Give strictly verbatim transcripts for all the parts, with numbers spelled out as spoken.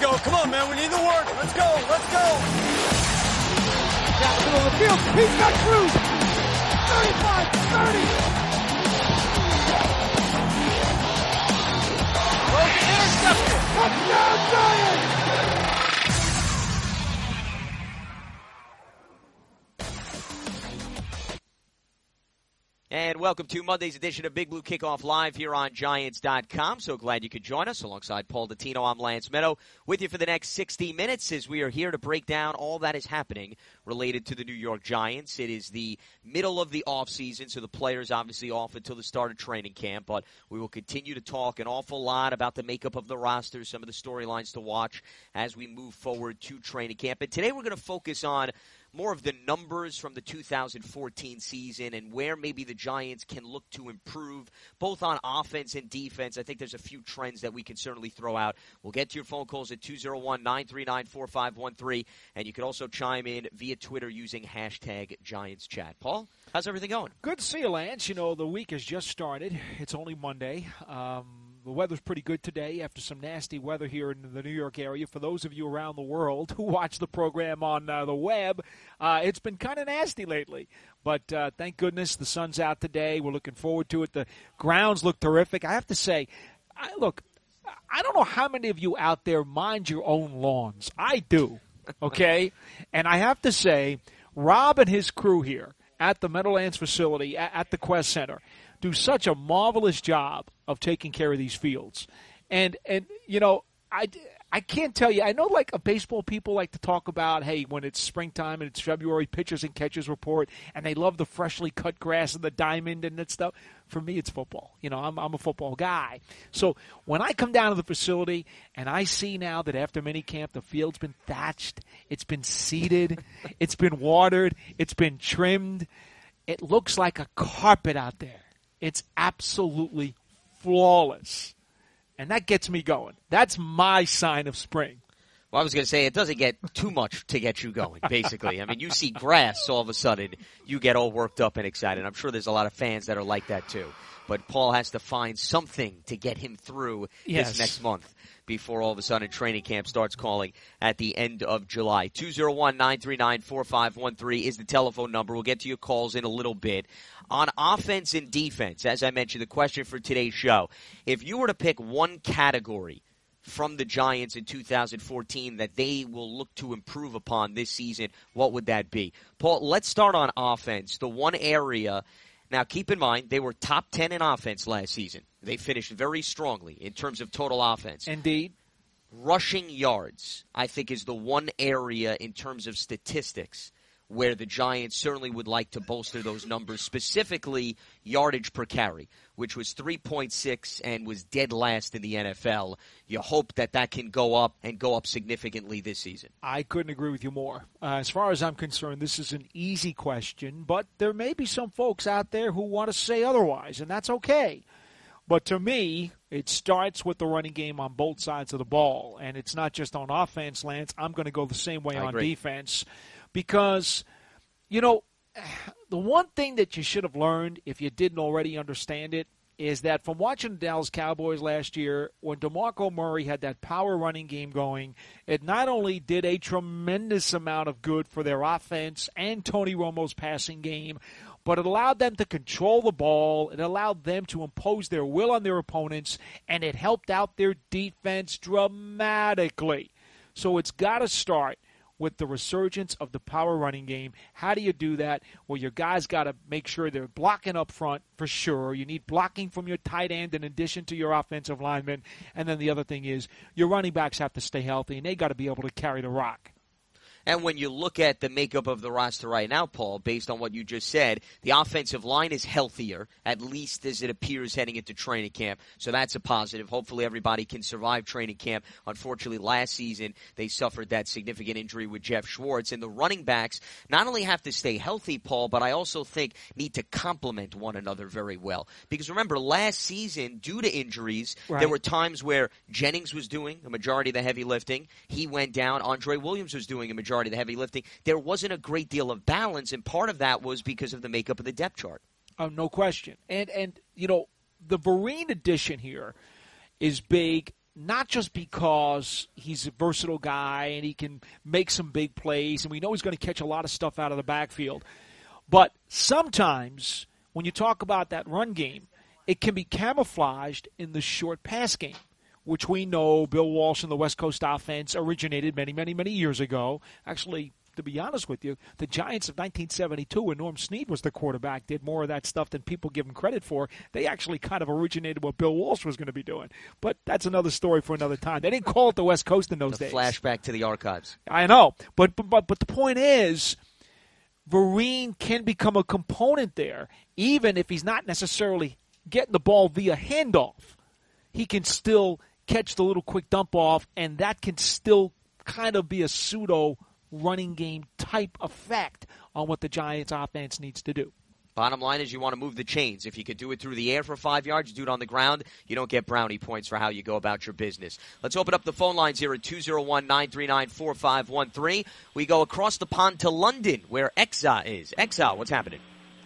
go. Come on, man. We need the work. Let's go. Let's go. Down the middle of the field. He's got Cruz. thirty-five, thirty. Intercepted. Touchdown, Giants. And welcome to Monday's edition of Big Blue Kickoff Live here on Giants dot com. So glad you could join us. Alongside Paul Dottino, I'm Lance Meadow with you for the next sixty minutes as we are here to break down all that is happening related to the New York Giants. It is the middle of the offseason, so the players obviously off until the start of training camp. But we will continue to talk an awful lot about the makeup of the roster, some of the storylines to watch as we move forward to training camp. And today we're going to focus on more of the numbers from the two thousand fourteen season and where maybe the Giants can look to improve, both on offense and defense. I think there's a few trends that we can certainly throw out. We'll get to your phone calls at two oh one, nine three nine, four five one three, and you can also chime in via Twitter using hashtag GiantsChat. Paul, how's everything going? Good to see you, Lance. You know, the week has just started. It's only Monday. Um, the weather's pretty good today after some nasty weather here in the New York area. For those of you around the world who watch the program on uh, the web, uh, it's been kind of nasty lately. But uh, thank goodness the sun's out today. We're looking forward to it. The grounds look terrific. I have to say, I, look, I don't know how many of you out there mind your own lawns. I do, okay? And I have to say, Rob and his crew here at the Meadowlands facility, at, at the Quest Center, do such a marvelous job of taking care of these fields. And, and you know, I, I can't tell you. I know, like, a baseball people like to talk about, hey, when it's springtime and it's February, pitchers and catchers report, and they love the freshly cut grass and the diamond and that stuff. For me, it's football. You know, I'm, I'm a football guy. So when I come down to the facility and I see now that after minicamp the field's been thatched, it's been seeded, it's been watered, it's been trimmed, it looks like a carpet out there. It's absolutely flawless. And that gets me going. That's my sign of spring. Well, I was going to say, it doesn't get too much to get you going, basically. I mean, you see grass, all of a sudden, you get all worked up and excited. I'm sure there's a lot of fans that are like that, too. But Paul has to find something to get him through yes. this next month before all of a sudden training camp starts calling at the end of July. two oh one, nine three nine, four five one three is the telephone number. We'll get to your calls in a little bit. On offense and defense, as I mentioned, the question for today's show, if you were to pick one category from the Giants in two thousand fourteen that they will look to improve upon this season, what would that be? Paul, let's start on offense. The one area, now keep in mind, they were top ten in offense last season. They finished very strongly in terms of total offense. Indeed. Rushing yards, I think, is the one area in terms of statistics where the Giants certainly would like to bolster those numbers, specifically yardage per carry, which was three point six and was dead last in the N F L. You hope that that can go up and go up significantly this season. I couldn't agree with you more. Uh, as far as I'm concerned, this is an easy question, but there may be some folks out there who want to say otherwise, and that's okay. But to me, it starts with the running game on both sides of the ball, and it's not just on offense, Lance. I'm going to go the same way I on agree. defense because, you know, the one thing that you should have learned, if you didn't already understand it, is that from watching the Dallas Cowboys last year, when DeMarco Murray had that power running game going, it not only did a tremendous amount of good for their offense and Tony Romo's passing game, but it allowed them to control the ball, it allowed them to impose their will on their opponents, and it helped out their defense dramatically. So it's got to start with the resurgence of the power running game. How do you do that? Well, your guys got to make sure they're blocking up front for sure. You need blocking from your tight end in addition to your offensive linemen. And then the other thing is your running backs have to stay healthy, and they got to be able to carry the rock. And when you look at the makeup of the roster right now, Paul, based on what you just said, the offensive line is healthier, at least as it appears heading into training camp. So that's a positive. Hopefully everybody can survive training camp. Unfortunately, last season they suffered that significant injury with Jeff Schwartz. And the running backs not only have to stay healthy, Paul, but I also think need to complement one another very well. Because remember, last season, due to injuries, right. there were times where Jennings was doing a majority of the heavy lifting. He went down. Andre Williams was doing a majority of the heavy lifting. There wasn't a great deal of balance, and part of that was because of the makeup of the depth chart. Oh, no question. And, and you know, the Vereen addition here is big not just because he's a versatile guy and he can make some big plays, and we know he's going to catch a lot of stuff out of the backfield, but sometimes when you talk about that run game, it can be camouflaged in the short pass game, which we know Bill Walsh and the West Coast offense originated many, many, many years ago. Actually, to be honest with you, the Giants of nineteen seventy-two, when Norm Snead was the quarterback, did more of that stuff than people give him credit for. They actually kind of originated what Bill Walsh was going to be doing. But that's another story for another time. They didn't call it the West Coast in those the days. Flashback to the archives. I know. But, but, but the point is, Vereen can become a component there, even if he's not necessarily getting the ball via handoff. He can still catch the little quick dump off, and that can still kind of be a pseudo running game type effect on what the Giants offense needs to do. Bottom line is you want to move the chains. If you could do it through the air for five yards, you do it on the ground, you don't get brownie points for how you go about your business. Let's open up the phone lines here at two oh one, nine three nine, four five one three. We go across the pond to London, where Exa is. Exa, what's happening?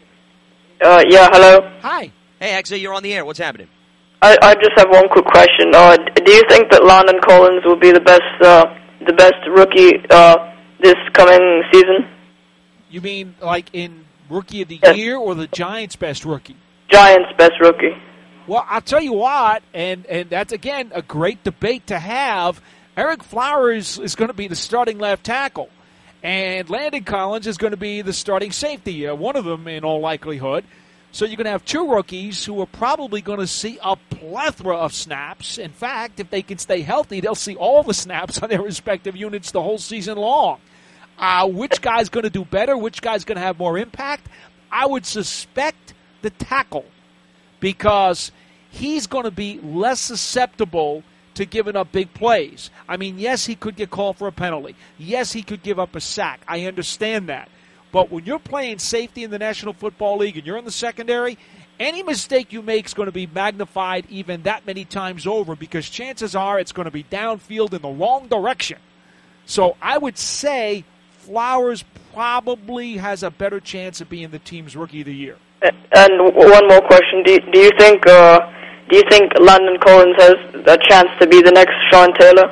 Uh, yeah, hello. Hi. Hey, Exa, you're on the air. What's happening? I, I just have one quick question. Uh, do you think that Landon Collins will be the best, uh, the best rookie uh, this coming season? You mean like in Rookie of the Yes. Year or the Giants' best rookie? Giants' best rookie. Well, I'll tell you what, and, and that's, again, a great debate to have. Eric Flowers is going to be the starting left tackle, and Landon Collins is going to be the starting safety, uh, one of them in all likelihood. So you're going to have two rookies who are probably going to see a plethora of snaps. In fact, if they can stay healthy, they'll see all the snaps on their respective units the whole season long. Uh, which guy's going to do better? Which guy's going to have more impact? I would suspect the tackle, because he's going to be less susceptible to giving up big plays. I mean, yes, he could get called for a penalty. Yes, he could give up a sack. I understand that. But when you're playing safety in the National Football League and you're in the secondary, any mistake you make is going to be magnified even that many times over, because chances are it's going to be downfield in the wrong direction. So I would say Flowers probably has a better chance of being the team's Rookie of the Year. And one more question: Do you, do you think uh, do you think Landon Collins has a chance to be the next Sean Taylor?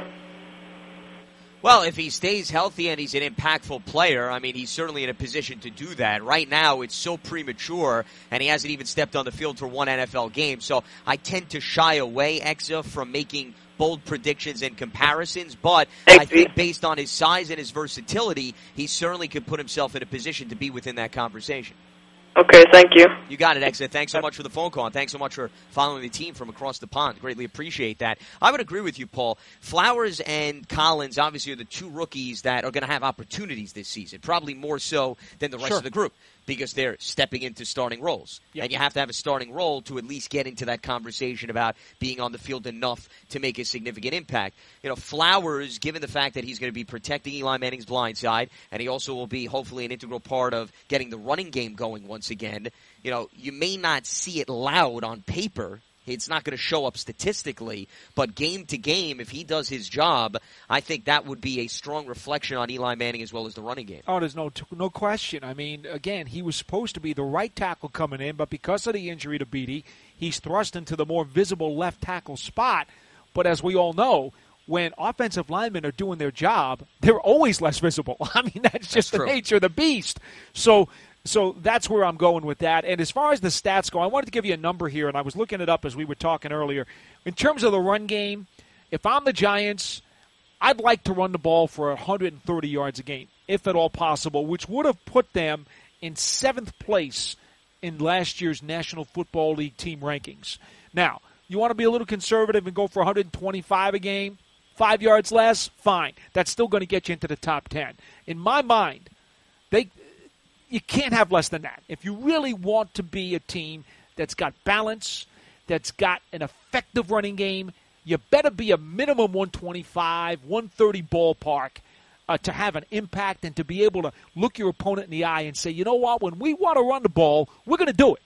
Well, if he stays healthy and he's an impactful player, I mean, he's certainly in a position to do that. Right now, it's so premature, and he hasn't even stepped on the field for one N F L game. So I tend to shy away, Exa, from making bold predictions and comparisons. But I think based on his size and his versatility, he certainly could put himself in a position to be within that conversation. Okay, thank you. You got it, Exa. Thanks so much for the phone call, and thanks so much for following the team from across the pond. Greatly appreciate that. I would agree with you, Paul. Flowers and Collins obviously are the two rookies that are going to have opportunities this season, probably more so than the rest Sure. of the group, because they're stepping into starting roles. Yep. And you have to have a starting role to at least get into that conversation about being on the field enough to make a significant impact. You know, Flowers, given the fact that he's going to be protecting Eli Manning's blind side, and he also will be hopefully an integral part of getting the running game going once again, you know, you may not see it loud on paper. It's not going to show up statistically, but game to game, if he does his job, I think that would be a strong reflection on Eli Manning as well as the running game. Oh, there's no no question. I mean, again, he was supposed to be the right tackle coming in, but because of the injury to Beatty, he's thrust into the more visible left tackle spot. But as we all know, when offensive linemen are doing their job, they're always less visible. I mean, that's just That's the true. nature of the beast. So So that's where I'm going with that. And as far as the stats go, I wanted to give you a number here, and I was looking it up as we were talking earlier. In terms of the run game, if I'm the Giants, I'd like to run the ball for one hundred thirty yards a game, if at all possible, which would have put them in seventh place in last year's National Football League team rankings. Now, you want to be a little conservative and go for one hundred twenty-five a game, five yards less, fine. That's still going to get you into the top ten. In my mind, they... you can't have less than that. If you really want to be a team that's got balance, that's got an effective running game, you better be a minimum one twenty-five, one thirty ballpark uh, to have an impact and to be able to look your opponent in the eye and say, you know what, when we want to run the ball, we're going to do it.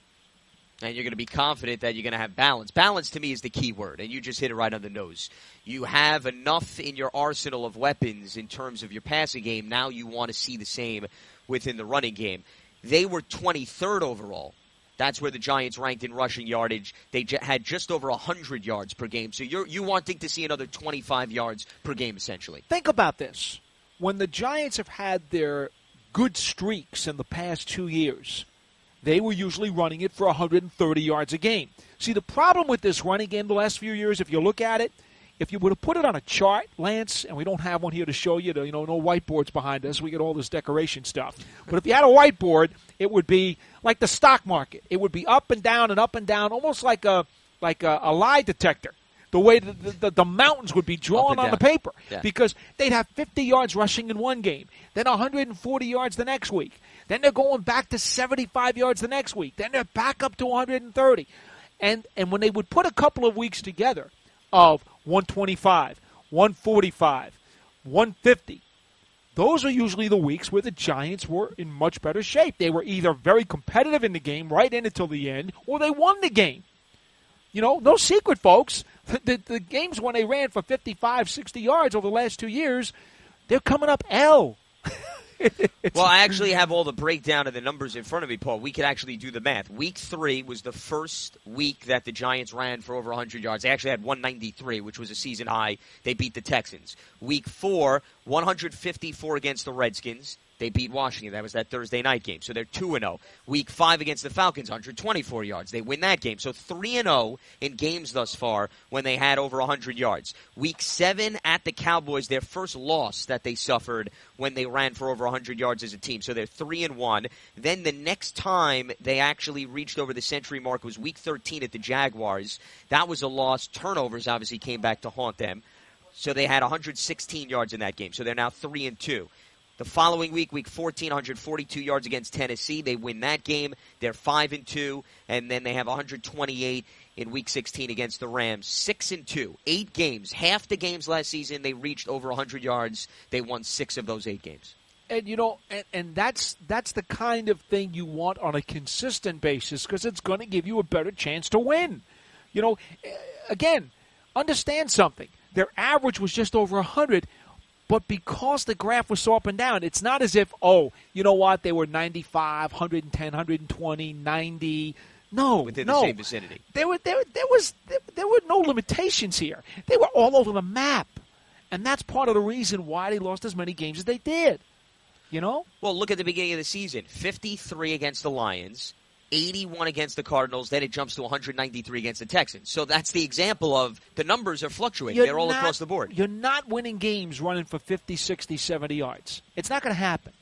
And you're going to be confident that you're going to have balance. Balance, to me, is the key word, and you just hit it right on the nose. You have enough in your arsenal of weapons in terms of your passing game. Now you want to see the same within the running game. They were twenty-third overall. That's where the Giants ranked in rushing yardage. They j- had just over one hundred yards per game. So you're you wanting to see another twenty-five yards per game, essentially. Think about this. When the Giants have had their good streaks in the past two years, they were usually running it for one hundred thirty yards a game. See, the problem with this running game the last few years, if you look at it, if you were to put it on a chart, Lance, and we don't have one here to show you, you know, no whiteboards behind us. We get all this decoration stuff. But if you had a whiteboard, it would be like the stock market. It would be up and down and up and down, almost like a like a, a lie detector. The way the, the, the mountains would be drawn on the paper. Yeah. Because they'd have fifty yards rushing in one game, then one hundred forty yards the next week. Then they're going back to seventy-five yards the next week. Then they're back up to one hundred thirty. And and when they would put a couple of weeks together of one twenty-five, one forty-five, one fifty, those are usually the weeks where the Giants were in much better shape. They were either very competitive in the game right in until the end, or they won the game. You know, no secret, folks. The, the, the games when they ran for fifty-five, sixty yards over the last two years, they're coming up L. Well, I actually have all the breakdown of the numbers in front of me, Paul. We could actually do the math. Week three was the first week that the Giants ran for over one hundred yards. They actually had one ninety-three, which was a season high. They beat the Texans. Week four, one fifty-four against the Redskins. They beat Washington. That was that Thursday night game. So they're two and oh. Week five against the Falcons, one twenty-four yards. They win that game. So three and oh in games thus far when they had over one hundred yards. Week seven at the Cowboys, their first loss that they suffered when they ran for over one hundred yards as a team. So they're three and one. Then the next time they actually reached over the century mark was week thirteen at the Jaguars. That was a loss. Turnovers obviously came back to haunt them. So they had one hundred sixteen yards in that game. So they're now three and two. The following week, week fourteen, one forty-two yards against Tennessee. They win that game. They're five and two, and then they have one twenty-eight in week sixteen against the Rams. six and two. Eight games. Half the games last season, they reached over one hundred yards. They won six of those eight games. And, you know, and, and that's that's the kind of thing you want on a consistent basis because it's going to give you a better chance to win. You know, again, understand something. Their average was just over one hundred. But because the graph was so up and down, it's not as if, oh, you know what, they were ninety-five, one ten, one twenty, ninety. No, within no. the same vicinity. There were there, there was there, there were no limitations here. They were all over the map, and that's part of the reason why they lost as many games as they did. You know. Well, look at the beginning of the season: fifty-three against the Lions, eighty-one against the Cardinals. Then it jumps to one ninety-three against the Texans. So that's the example of the numbers are fluctuating. You're They're all not, across the board. You're not winning games running for fifty, sixty, seventy yards. It's not going to happen.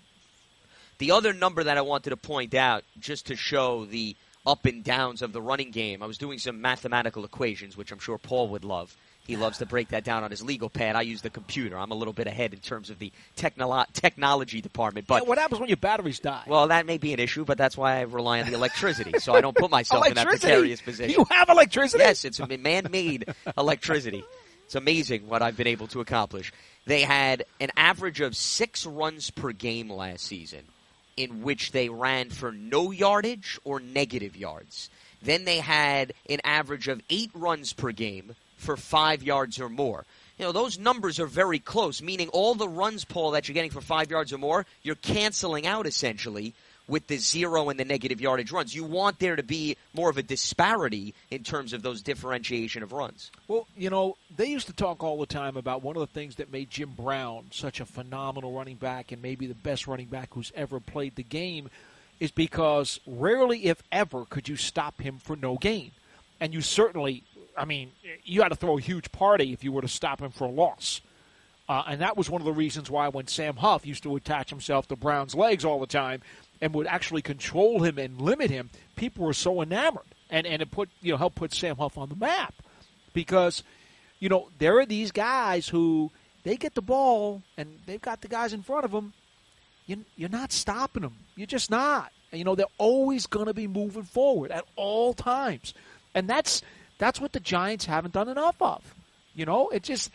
The other number that I wanted to point out, just to show the up and downs of the running game, I was doing some mathematical equations, which I'm sure Paul would love. He loves to break that down on his legal pad. I use the computer. I'm a little bit ahead in terms of the technolo- technology department. But yeah, what happens when your batteries die? Well, that may be an issue, but that's why I rely on the electricity, so I don't put myself in that precarious position. You have electricity? Yes, it's man-made electricity. It's amazing what I've been able to accomplish. They had an average of six runs per game last season in which they ran for no yardage or negative yards. Then they had an average of eight runs per game for five yards or more. You know, those numbers are very close, meaning all the runs, Paul, that you're getting for five yards or more, you're canceling out essentially with the zero and the negative yardage runs. You want there to be more of a disparity in terms of those differentiation of runs. Well, you know, they used to talk all the time about one of the things that made Jim Brown such a phenomenal running back and maybe the best running back who's ever played the game is because rarely, if ever, could you stop him for no gain. And you certainly, I mean, you had to throw a huge party if you were to stop him for a loss. Uh, and that was one of the reasons why when Sam Huff used to attach himself to Brown's legs all the time and would actually control him and limit him, people were so enamored. And, and it put, you know, helped put Sam Huff on the map. Because, you know, there are these guys who, they get the ball and they've got the guys in front of them. You, you're not stopping them. You're just not. And, you know, they're always going to be moving forward at all times. And that's that's what the Giants haven't done enough of. You know, it just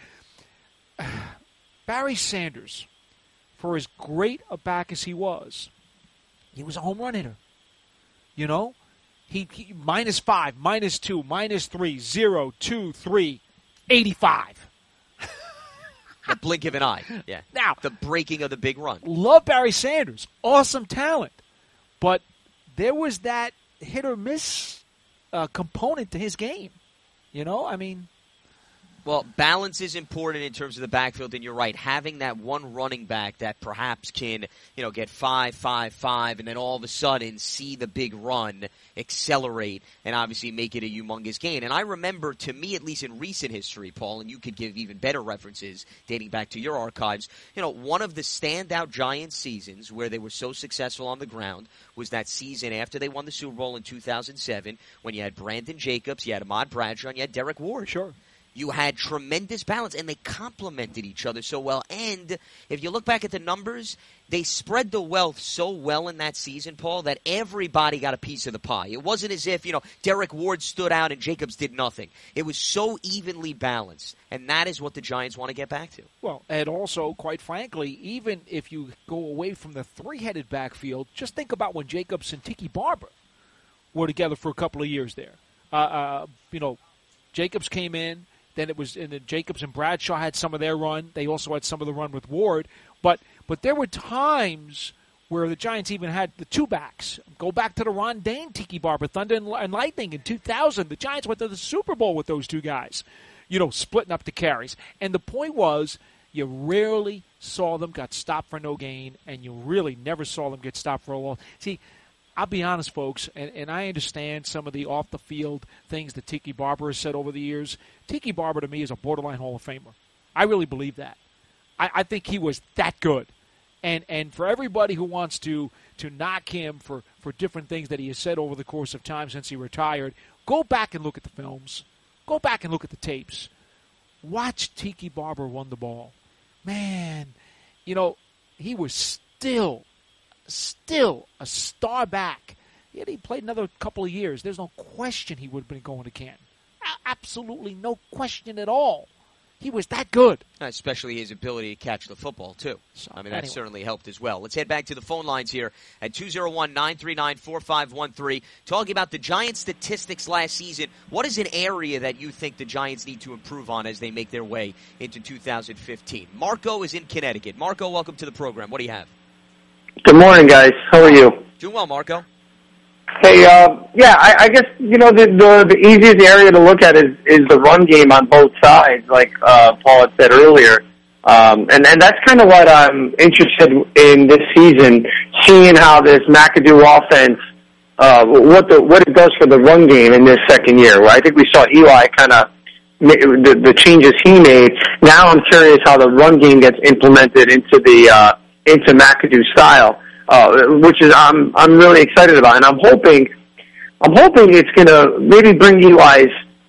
uh, Barry Sanders, for as great a back as he was, he was a home run hitter. You know, he, he minus five, minus two, minus three, zero, two, three, eighty-five. The blink of an eye. Yeah. Now, the breaking of the big run. Love Barry Sanders. Awesome talent. But there was that hit or miss uh, component to his game. You know, I mean. Well, balance is important in terms of the backfield, and you're right. Having that one running back that perhaps can, you know, get five, five, five, and then all of a sudden see the big run accelerate and obviously make it a humongous gain. And I remember, to me, at least in recent history, Paul, and you could give even better references dating back to your archives, you know, one of the standout Giants seasons where they were so successful on the ground was that season after they won the Super Bowl in two thousand seven when you had Brandon Jacobs, you had Ahmad Bradshaw, and you had Derek Ward. Sure. You had tremendous balance, and they complemented each other so well. And if you look back at the numbers, they spread the wealth so well in that season, Paul, that everybody got a piece of the pie. It wasn't as if, you know, Derek Ward stood out and Jacobs did nothing. It was so evenly balanced, and that is what the Giants want to get back to. Well, and also, quite frankly, even if you go away from the three-headed backfield, just think about when Jacobs and Tiki Barber were together for a couple of years there. Uh, uh, you know, Jacobs came in. Then it was, and then Jacobs and Bradshaw had some of their run. They also had some of the run with Ward. But but there were times where the Giants even had the two backs. Go back to the Ron Dane, Tiki Barber, Thunder and, and Lightning in two thousand. The Giants went to the Super Bowl with those two guys, you know, splitting up the carries. And the point was, you rarely saw them got stopped for no gain, and you really never saw them get stopped for a loss. See, I'll be honest, folks, and, and I understand some of the off-the-field things that Tiki Barber has said over the years. Tiki Barber, to me, is a borderline Hall of Famer. I really believe that. I, I think he was that good. And and for everybody who wants to to knock him for, for different things that he has said over the course of time since he retired, go back and look at the films. Go back and look at the tapes. Watch Tiki Barber run the ball. Man, you know, he was still... Still a star back. Yet he played another couple of years. There's no question he would have been going to Canton. A- absolutely no question at all. He was that good. Especially his ability to catch the football, too. So, I mean, that anyway. certainly helped as well. Let's head back to the phone lines here at two oh one, nine three nine, four five one three. Talking about the Giants' statistics last season, what is an area that you think the Giants need to improve on as they make their way into two thousand fifteen? Marco is in Connecticut. Marco, welcome to the program. What do you have? Good morning, guys. How are you? Doing well, Marco. Hey, uh, yeah, I, I guess, you know, the, the the easiest area to look at is, is the run game on both sides, like uh, Paul had said earlier. Um, and, and that's kind of what I'm interested in this season, seeing how this McAdoo offense, uh, what the what it does for the run game in this second year. Where I think we saw Eli kind of, the, the changes he made. Now I'm curious how the run game gets implemented into the uh, into McAdoo style, uh, which is I'm I'm really excited about, and I'm hoping I'm hoping it's going to maybe bring Eli's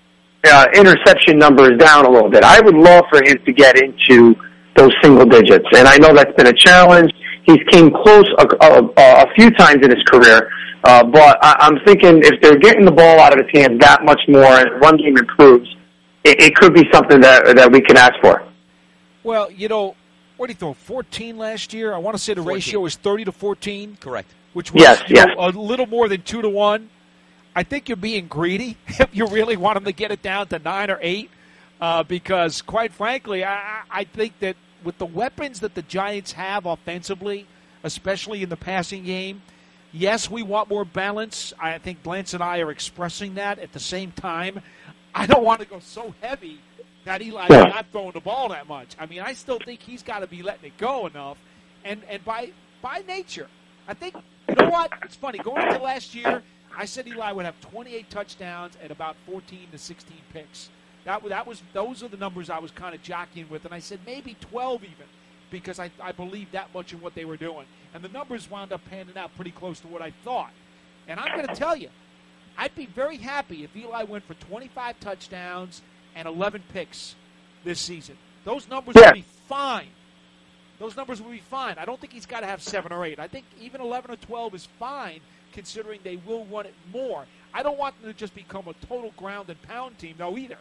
uh, interception numbers down a little bit. I would love for him to get into those single digits, and I know that's been a challenge. He's came close a, a, a few times in his career, uh, but I, I'm thinking if they're getting the ball out of his hands that much more and the run game improves, it, it could be something that that we can ask for. Well, you know. What did he throw, fourteen last year? I want to say the fourteen. ratio was thirty to fourteen. Correct. Which was yes, you yes. know, a little more than two to one. I think you're being greedy if you really want him to get it down to nine or eight, uh, because, quite frankly, I, I think that with the weapons that the Giants have offensively, especially in the passing game, yes, we want more balance. I think Blance and I are expressing that. At the same time, I don't want to go so heavy that Eli's yeah. not throwing the ball that much. I mean, I still think he's got to be letting it go enough. And and by by nature, I think, you know what? It's funny. Going into last year, I said Eli would have twenty-eight touchdowns and about fourteen to sixteen picks. That, that was Those are the numbers I was kind of jockeying with. And I said maybe twelve even, because I, I believed that much in what they were doing. And the numbers wound up panning out pretty close to what I thought. And I'm going to tell you, I'd be very happy if Eli went for twenty-five touchdowns and eleven picks this season. Those numbers yeah. would be fine. Those numbers would be fine. I don't think he's got to have seven or eight. I think even eleven or twelve is fine, considering they will run it more. I don't want them to just become a total ground and pound team, though, either.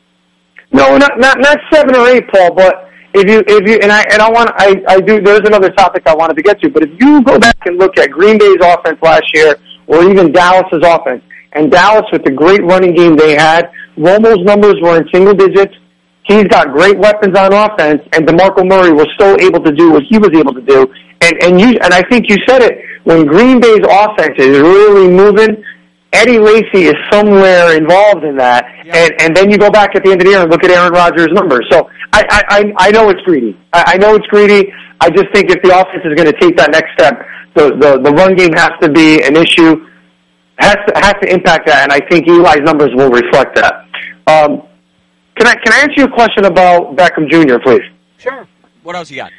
No, not not not seven or eight, Paul. But if you if you and I and I want I I do. There's another topic I wanted to get to. But if you go back and look at Green Bay's offense last year, or even Dallas's offense, and Dallas with the great running game they had, Romo's numbers were in single digits. He's got great weapons on offense, and DeMarco Murray was still able to do what he was able to do. And and you and I think you said it, when Green Bay's offense is really moving, Eddie Lacy is somewhere involved in that, yeah. and, and then you go back at the end of the year and look at Aaron Rodgers' numbers. So I, I, I know it's greedy. I, I know it's greedy. I just think if the offense is going to take that next step, the, the, the run game has to be an issue, has to, has to impact that, and I think Eli's numbers will reflect that. Um, can I, can I answer you a question about Beckham Junior, please? Sure. What else you got?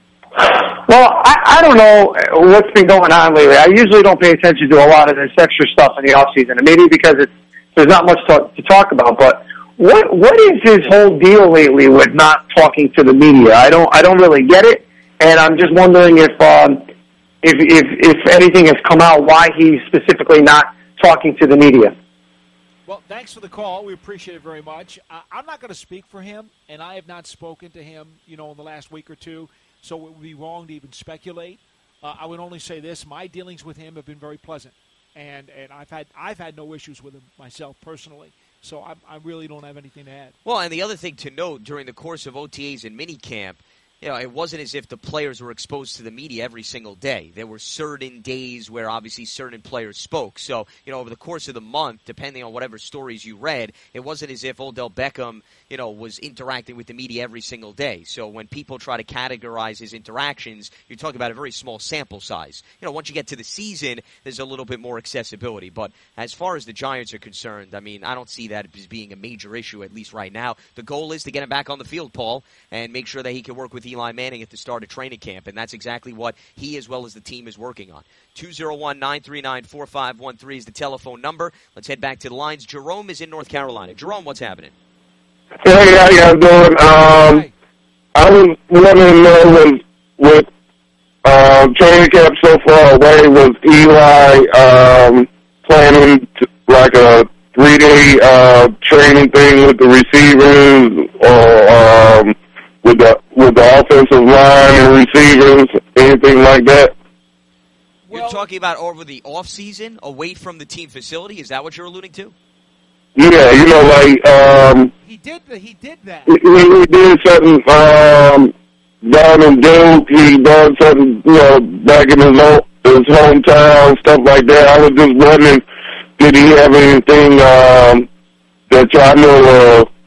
Well, I, I don't know what's been going on lately. I usually don't pay attention to a lot of this extra stuff in the off season, and maybe because it's, there's not much to, to talk about. But what what is his whole deal lately with not talking to the media? I don't I don't really get it, and I'm just wondering if um, if if if anything has come out why he's specifically not talking to the media. Well, thanks for the call. We appreciate it very much. Uh, I'm not going to speak for him, and I have not spoken to him, you know, in the last week or two. So it would be wrong to even speculate. Uh, I would only say this: my dealings with him have been very pleasant, and and I've had I've had no issues with him myself personally. So I, I really don't have anything to add. Well, and the other thing to note during the course of O T As and minicamp, you know, it wasn't as if the players were exposed to the media every single day. There were certain days where obviously certain players spoke. So, you know, over the course of the month, depending on whatever stories you read, it wasn't as if Odell Beckham, you know, was interacting with the media every single day. So when people try to categorize his interactions, you're talking about a very small sample size. You know, once you get to the season, there's a little bit more accessibility. But as far as the Giants are concerned, I mean, I don't see that as being a major issue, at least right now. The goal is to get him back on the field, Paul, and make sure that he can work with Eli Manning at the start of training camp, and that's exactly what he as well as the team is working on. two oh one, nine three nine, four five one three is the telephone number. Let's head back to the lines. Jerome is in North Carolina. Jerome, what's happening? Hey, how y'all doing? Um, Hi. I was wanting to know was with uh, training camp so far away, was Eli um, planning to, like a three-day uh, training thing with the receivers or um, with the with the offensive line and receivers, anything like that? You're Well, talking about over the off-season, away from the team facility? Is that what you're alluding to? Yeah, you know, like um, he did he did that. he, he did something um, down in Duke. He done something, you know, back in his own, his hometown, stuff like that. I was just wondering, did he have anything um, that y'all know of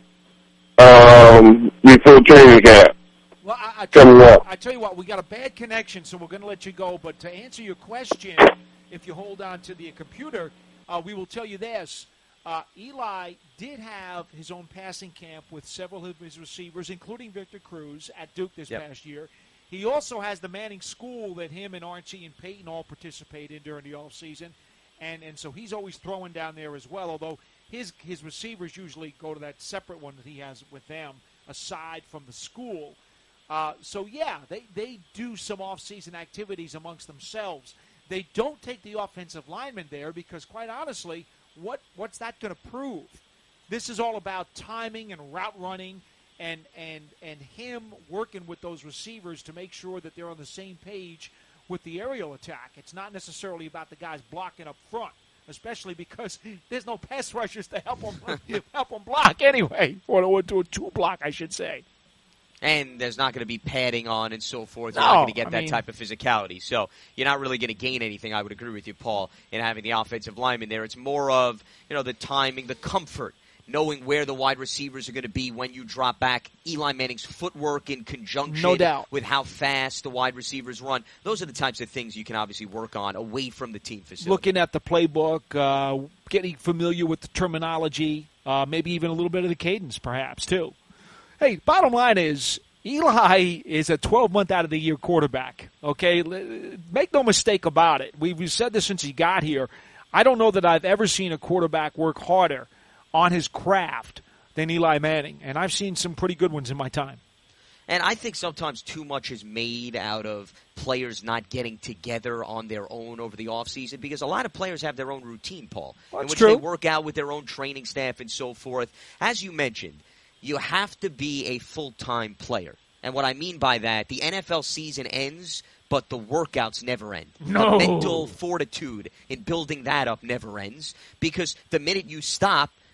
um, before training camp? Well, I, I, tell Coming you, up. I tell you what, we got a bad connection, so we're going to let you go. But to answer your question, if you hold on to the computer, uh, we will tell you this. Uh, Eli did have his own passing camp with several of his receivers, including Victor Cruz, at Duke this Yep. past year. He also has the Manning School that him and Archie and Peyton all participate in during the offseason. And and so he's always throwing down there as well, although his his receivers usually go to that separate one that he has with them, aside from the school. Uh, so, yeah, they, they do some off-season activities amongst themselves. They don't take the offensive linemen there because, quite honestly, what what's that going to prove? This is all about timing and route running and, and, and him working with those receivers to make sure that they're on the same page with the aerial attack. It's not necessarily about the guys blocking up front, especially because there's no pass rushers to help them, help them block anyway, or, or to a two-block, I should say. And there's not going to be padding on and so forth. You're No, not going to get I that mean- type of physicality. So you're not really going to gain anything, I would agree with you, Paul, in having the offensive lineman there. It's more of, you know, the timing, the comfort, knowing where the wide receivers are going to be when you drop back. Eli Manning's footwork in conjunction No doubt. with how fast the wide receivers run. Those are the types of things you can obviously work on away from the team facility. Looking at the playbook, uh, getting familiar with the terminology, uh, maybe even a little bit of the cadence, perhaps, too. Hey, bottom line is, Eli is a twelve-month out-of-the-year quarterback, okay? Make no mistake about it. We've said this since he got here. I don't know that I've ever seen a quarterback work harder on his craft than Eli Manning, and I've seen some pretty good ones in my time. And I think sometimes too much is made out of players not getting together on their own over the offseason because a lot of players have their own routine, Paul, Well, in that's which true. they work out with their own training staff and so forth. As you mentioned, you have to be a full-time player. And what I mean by that, the N F L season ends, but the workouts never end. No. The mental fortitude in building that up never ends because the minute you stop,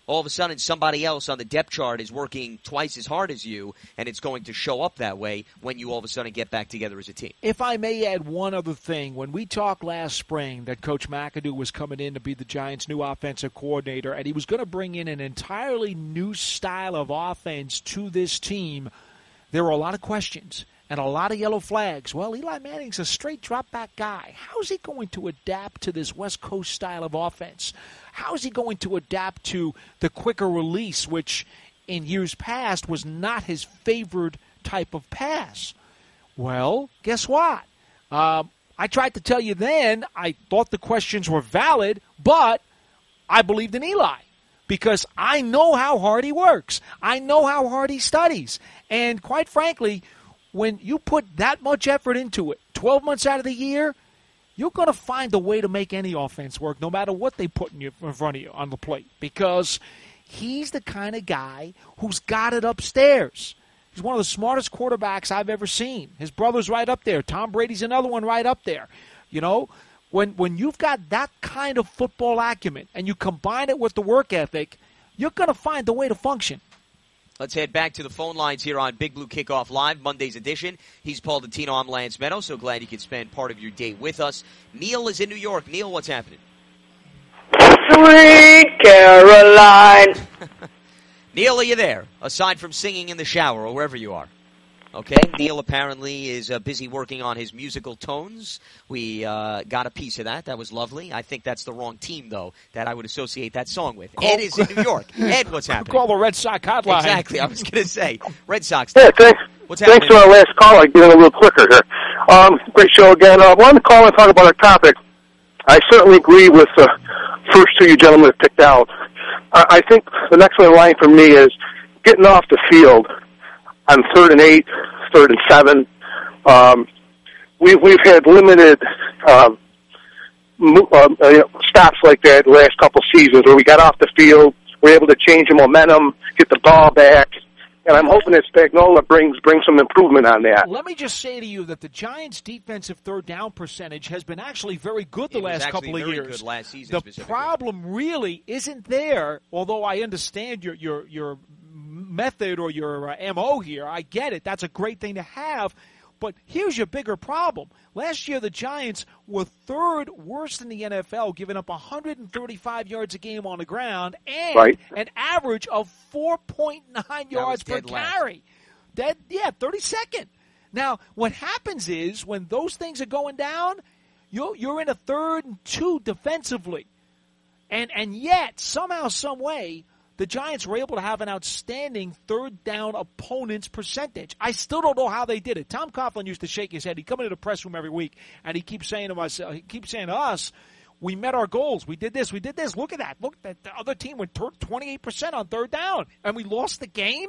all of a sudden somebody else on the depth chart is working twice as hard as you, and it's going to show up that way when you all of a sudden get back together as a team. If I may add one other thing, when we talked last spring that Coach McAdoo was coming in to be the Giants' new offensive coordinator, and he was going to bring in an entirely new style of offense to this team, there were a lot of questions and a lot of yellow flags. Well, Eli Manning's a straight drop-back guy. How is he going to adapt to this West Coast style of offense? How is he going to adapt to the quicker release, which in years past was not his favored type of pass? Well, guess what? Um, I tried to tell you then I thought the questions were valid, but I believed in Eli because I know how hard he works. I know how hard he studies. And quite frankly, when you put that much effort into it, twelve months out of the year, you're going to find a way to make any offense work no matter what they put in, you, in front of you on the plate because he's the kind of guy who's got it upstairs. He's one of the smartest quarterbacks I've ever seen. His brother's right up there. Tom Brady's another one right up there. You know, when when you've got that kind of football acumen and you combine it with the work ethic, you're going to find a way to function. Let's head back to the phone lines here on Big Blue Kickoff Live, Monday's edition. He's Paul Dottino. I'm Lance Meadow. So glad you could spend part of your day with us. Neil is in New York. Neil, what's happening? Sweet Caroline. Neil, are you there? Aside from singing in the shower or wherever you are. Okay, Neil apparently is uh, busy working on his musical tones. We uh, got a piece of that. That was lovely. I think that's the wrong team, though, that I would associate that song with. Ed is in New York. Ed, what's happening? Call the Red Sox hotline. Exactly. I was going to say, Red Sox. Yeah, thanks. What's happening? Thanks for our last call. I get a little quicker here. Um, great show again. I uh, wanted to call and talk about our topic. I certainly agree with the first two you gentlemen have picked out. I, I think the next one in line for me is getting off the field on third and eight, third and seven. Um, we've we've had limited um, mo- uh, you know, stops like that the last couple seasons where we got off the field, we're able to change the momentum, get the ball back, and I'm hoping that Spagnuolo brings brings some improvement on that. Let me just say to you that the Giants' defensive third down percentage has been actually very good the It was last actually couple of very years. good last season the specifically. problem really isn't there, although I understand your your your method or your uh, M O here. I get it. That's a great thing to have. But here's your bigger problem. Last year, the Giants were third worst in the N F L, giving up one hundred thirty-five yards a game on the ground and Right. an average of four point nine yards per dead last. carry. Dead, yeah, thirty-second. Now, what happens is when those things are going down, you're, you're in a third and two defensively. And, and yet, somehow, some way, the Giants were able to have an outstanding third down opponent's percentage. I still don't know how they did it. Tom Coughlin used to shake his head. He'd come into the press room every week, and he keeps saying to us, he keeps saying to us, we met our goals. We did this. We did this. Look at that. Look, that the other team went twenty-eight percent on third down, and we lost the game.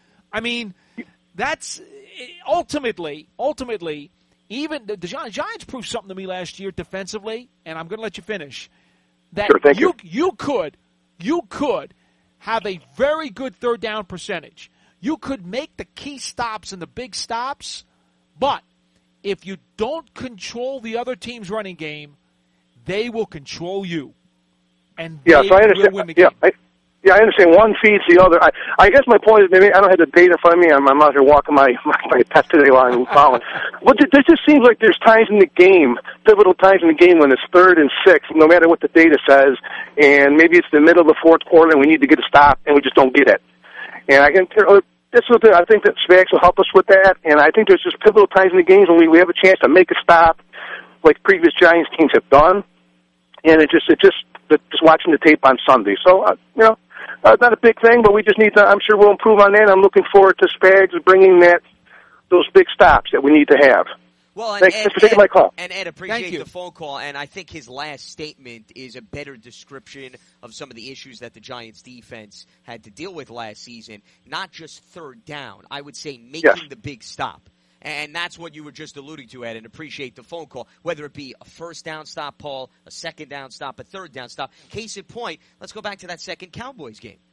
I mean, that's ultimately, ultimately, even the, the Giants proved something to me last year defensively, and I'm going to let you finish. That Sure, thank you, you. you could, you could have a very good third down percentage. You could make the key stops and the big stops, but if you don't control the other team's running game, they will control you. And Yeah, they so I will understand. win the Yeah, game. I, yeah, I understand. One feeds the other. I, I guess my point is, maybe I don't have the data in front of me. I'm, I'm out here walking my my, my pet today while I'm following. But there there just seems like there's times in the game, pivotal times in the game, when it's third and six, no matter what the data says, and maybe it's the middle of the fourth quarter, and we need to get a stop, and we just don't get it. And I can. This is the, I think that Spags will help us with that, and I think there's just pivotal times in the games when we, we have a chance to make a stop, like previous Giants teams have done. And it just, it just, just watching the tape on Sunday. So, uh, you know, uh, not a big thing, but we just need to, I'm sure we'll improve on that. I'm looking forward to Spags bringing that, those big stops that we need to have. Well, and Thanks, Ed, thanks for taking Ed, my call. And Ed, appreciate Thank you. the phone call, and I think his last statement is a better description of some of the issues that the Giants' defense had to deal with last season. Not just third down, I would say making Yes. the big stop. And that's what you were just alluding to, Ed, and appreciate the phone call. Whether it be a first down stop, Paul, a second down stop, a third down stop. Case in point, let's go back to that second Cowboys game.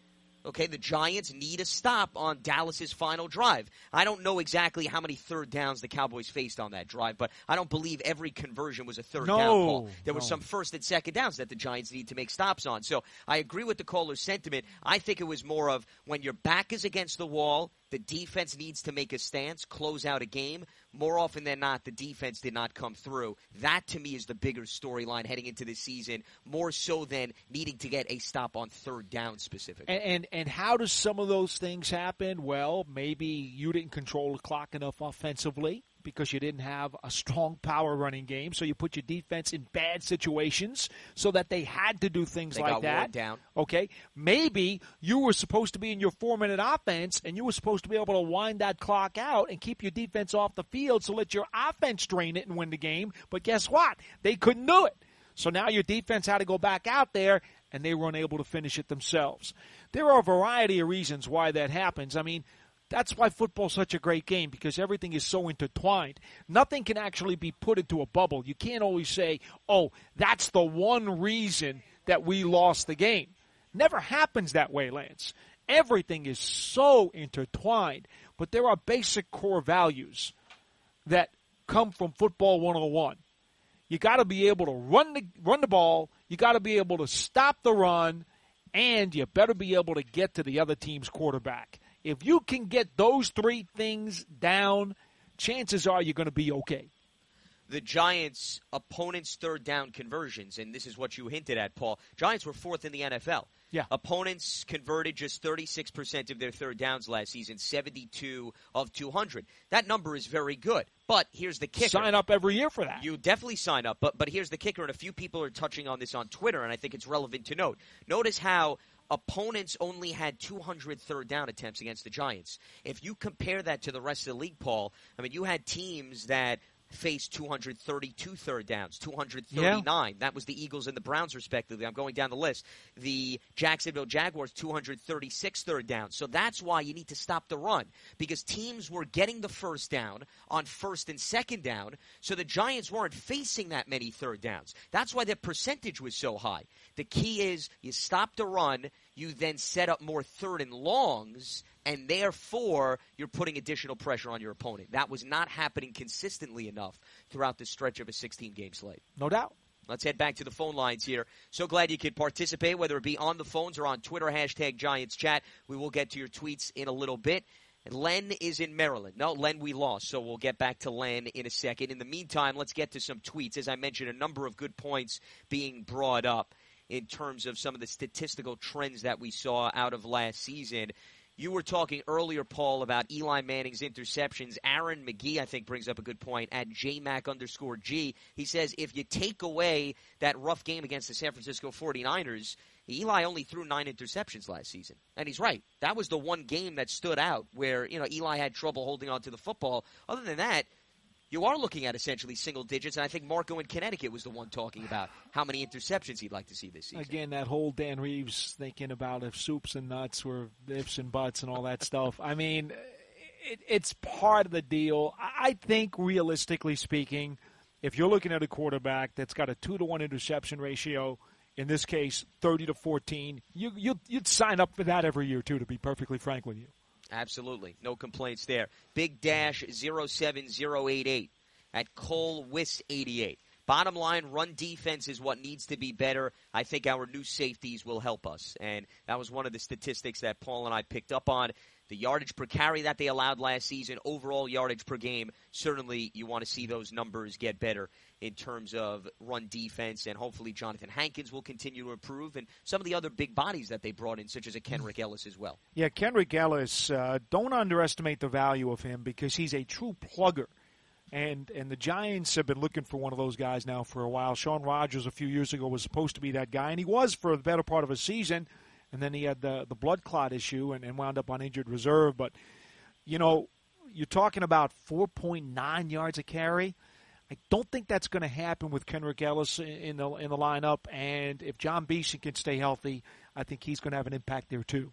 Okay, the Giants need a stop on Dallas's final drive. I don't know exactly how many third downs the Cowboys faced on that drive, but I don't believe every conversion was a third no, down, Paul. There no. were some first and second downs that the Giants need to make stops on. So I agree with the caller's sentiment. I think it was more of when your back is against the wall, the defense needs to make a stance, close out a game. More often than not, the defense did not come through. That, to me, is the bigger storyline heading into this season, more so than needing to get a stop on third down specifically. And, and and how does some of those things happen? Well, maybe you didn't control the clock enough offensively because you didn't have a strong power running game, so you put your defense in bad situations so that they had to do things they like got that. Worn down. Okay, maybe you were supposed to be in your four-minute offense, and you were supposed to be able to wind that clock out and keep your defense off the field so let your offense drain it and win the game. But guess what? They couldn't do it. So now your defense had to go back out there, and they were unable to finish it themselves. There are a variety of reasons why that happens. I mean, that's why football's such a great game, because everything is so intertwined. Nothing can actually be put into a bubble. You can't always say, oh, that's the one reason that we lost the game. Never happens that way, Lance. Everything is so intertwined, but there are basic core values that come from football one oh one. You got to be able to run the run the ball, you got to be able to stop the run, and you better be able to get to the other team's quarterback. If you can get those three things down, chances are you're going to be okay. The Giants' opponents' third down conversions, and this is what you hinted at, Paul. Giants were fourth in the N F L. Yeah. Opponents converted just thirty-six percent of their third downs last season, seventy-two of two hundred. That number is very good. But here's the kicker. Sign up every year for that. You definitely sign up. But but here's the kicker, and a few people are touching on this on Twitter, and I think it's relevant to note. Notice how opponents only had two hundred third down attempts against the Giants. If you compare that to the rest of the league, Paul, I mean, you had teams that faced two hundred thirty-two third downs, two hundred thirty-nine. Yeah. That was the Eagles and the Browns, respectively. I'm going down the list. The Jacksonville Jaguars, two hundred thirty-six third downs. So that's why you need to stop the run, because teams were getting the first down on first and second down, so the Giants weren't facing that many third downs. That's why their percentage was so high. The key is you stop the run, you then set up more third and longs, and therefore you're putting additional pressure on your opponent. That was not happening consistently enough throughout the stretch of a sixteen-game slate. No doubt. Let's head back to the phone lines here. So glad you could participate, whether it be on the phones or on Twitter, hashtag Giants Chat. We will get to your tweets in a little bit. And Len is in Maryland. No, Len, we lost, so we'll get back to Len in a second. In the meantime, let's get to some tweets. As I mentioned, a number of good points being brought up in terms of some of the statistical trends that we saw out of last season. You were talking earlier, Paul, about Eli Manning's interceptions. Aaron McGee, I think, brings up a good point at J Mac underscore G. He says if you take away that rough game against the San Francisco forty-niners, Eli only threw nine interceptions last season. And he's right. That was the one game that stood out where, you know, Eli had trouble holding on to the football. Other than that, you are looking at essentially single digits, and I think Marco in Connecticut was the one talking about how many interceptions he'd like to see this season. Again, that whole Dan Reeves thinking about if soups and nuts were ifs and buts and all that stuff. I mean, it, it's part of the deal. I think, realistically speaking, if you're looking at a quarterback that's got a two to one interception ratio, in this case, thirty to fourteen, you, you, you'd sign up for that every year, too, to be perfectly frank with you. Absolutely. No complaints there. Big Dash zero seven zero eight eight at Cole Wiss eighty-eight. Bottom line, run defense is what needs to be better. I think our new safeties will help us. And that was one of the statistics that Paul and I picked up on. The yardage per carry that they allowed last season, overall yardage per game, certainly you want to see those numbers get better in terms of run defense, and hopefully Jonathan Hankins will continue to improve, and some of the other big bodies that they brought in, such as a Kenrick Ellis as well. Yeah, Kenrick Ellis, uh, don't underestimate the value of him because he's a true plugger. And and the Giants have been looking for one of those guys now for a while. Sean Rogers a few years ago was supposed to be that guy, and he was for the better part of a season. And then he had the, the blood clot issue and, and wound up on injured reserve. But, you know, you're talking about four point nine yards a carry. I don't think that's going to happen with Kenrick Ellis in the in the lineup. And if John Beeson can stay healthy, I think he's going to have an impact there too.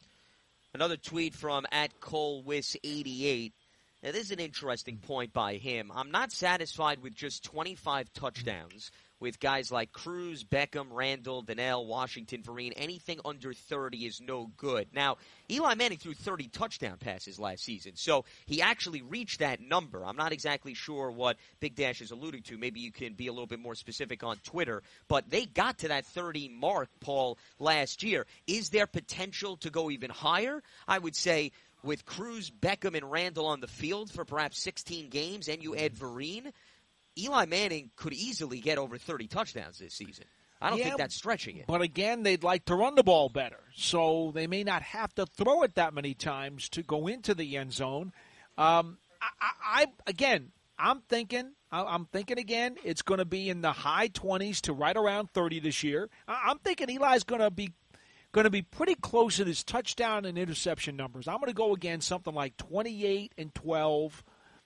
Another tweet from at Cole Wiss eighty-eight. Now, this is an interesting point by him. I'm not satisfied with just twenty-five touchdowns with guys like Cruz, Beckham, Randall, Donnell, Washington, Vereen. Anything under thirty is no good. Now, Eli Manning threw thirty touchdown passes last season, so he actually reached that number. I'm not exactly sure what Big Dash is alluding to. Maybe you can be a little bit more specific on Twitter, but they got to that thirty mark, Paul, last year. Is there potential to go even higher? I would say with Cruz, Beckham, and Randall on the field for perhaps sixteen games, and you add Vereen, Eli Manning could easily get over thirty touchdowns this season. I don't yeah, think that's stretching it. But again, they'd like to run the ball better, so they may not have to throw it that many times to go into the end zone. Um, I, I, I again, I'm thinking, I'm thinking again, it's going to be in the high twenties to right around thirty this year. I'm thinking Eli's going to be going to be pretty close in his touchdown and interception numbers. I'm going to go again something like twenty-eight and twelve,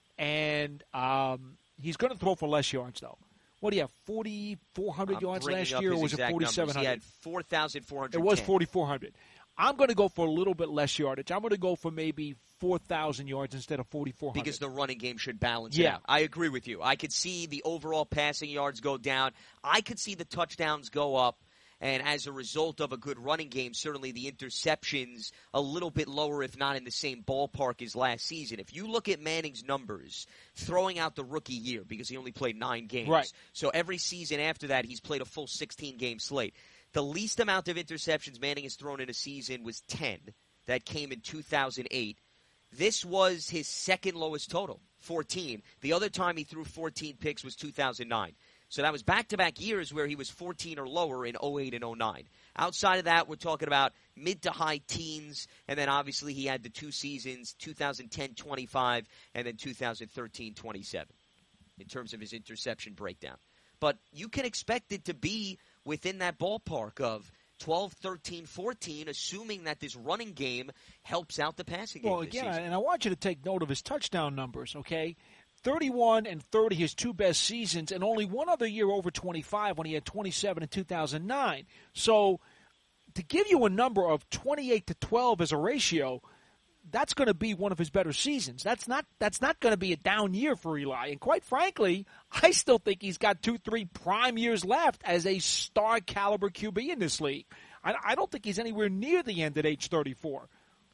and um, he's going to throw for less yards though. What do you have, forty-four hundred yards last year, or was it forty-seven hundred? He had four thousand four hundred. It was forty-four hundred. I'm going to go for a little bit less yardage. I'm going to go for maybe four thousand yards instead of forty-four hundred. Because the running game should balance yeah. it out. I agree with you. I could see the overall passing yards go down. I could see the touchdowns go up. And as a result of a good running game, certainly the interceptions a little bit lower, if not in the same ballpark as last season. If you look at Manning's numbers, throwing out the rookie year, because he only played nine games. Right. So every season after that, he's played a full sixteen-game slate. The least amount of interceptions Manning has thrown in a season was ten. That came in two thousand eight. This was his second lowest total, fourteen. The other time he threw fourteen picks was two thousand nine. So that was back-to-back years where he was fourteen or lower in oh eight and oh nine. Outside of that, we're talking about mid to high teens, and then obviously he had the two seasons, two thousand ten twenty-five and then two thousand thirteen twenty-seven in terms of his interception breakdown. But you can expect it to be within that ballpark of twelve, thirteen, fourteen, assuming that this running game helps out the passing game well, this again, season. and I want you to take note of his touchdown numbers, okay? thirty-one and thirty, his two best seasons, and only one other year over twenty-five when he had twenty-seven in two thousand nine. So to give you a number of twenty-eight to twelve as a ratio, that's going to be one of his better seasons. That's not that's not going to be a down year for Eli. And quite frankly, I still think he's got two, three prime years left as a star caliber Q B in this league. I, I don't think he's anywhere near the end at age thirty-four.